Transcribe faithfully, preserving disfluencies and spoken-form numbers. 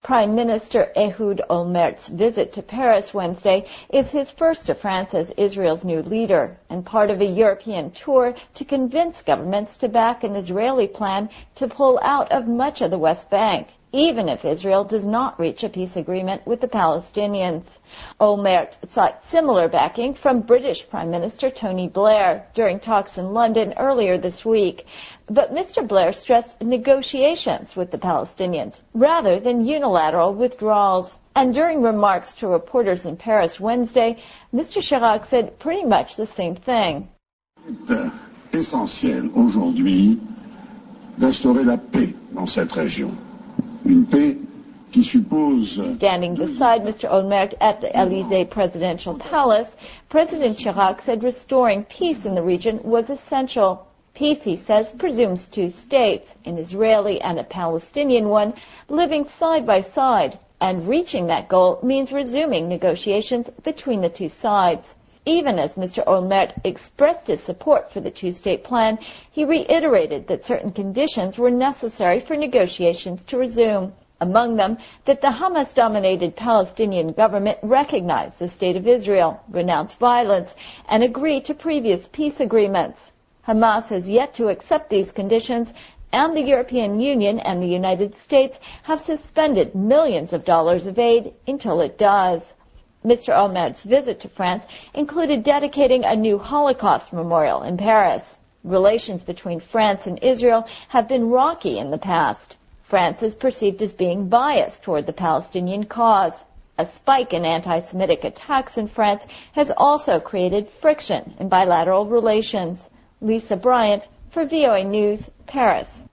Prime Minister Ehud Olmert's visit to Paris Wednesday is his first to France as Israel's new leader and part of a European tour to convince governments to back an Israeli plan to pull out of much of the West Bank, even if Israel does not reach a peace agreement with the Palestinians. Olmert sought similar backing from British Prime Minister Tony Blair during talks in London earlier this week. But Mister Blair stressed negotiations with the Palestinians rather than unilateral withdrawals. And during remarks to reporters in Paris Wednesday, Mister Chirac said pretty much the same thing. C'est essentiel aujourd'hui d'instaurer la paix dans cette région. Une paix qui suppose... Standing beside Mister Olmert at the Élysée presidential palace, President Chirac said restoring peace in the region was essential. Peace, he says, presumes two states, an Israeli and a Palestinian one, living side by side, and reaching that goal means resuming negotiations between the two sides. Even as Mister Olmert expressed his support for the two-state plan, he reiterated that certain conditions were necessary for negotiations to resume. Among them, that the Hamas-dominated Palestinian government recognize the State of Israel, renounce violence, and agree to previous peace agreements. Hamas has yet to accept these conditions, and the European Union and the United States have suspended millions of dollars of aid until it does. Mister Olmert's visit to France included dedicating a new Holocaust memorial in Paris. Relations between France and Israel have been rocky in the past. France is perceived as being biased toward the Palestinian cause. A spike in anti-Semitic attacks in France has also created friction in bilateral relations. Lisa Bryant for V O A News, Paris.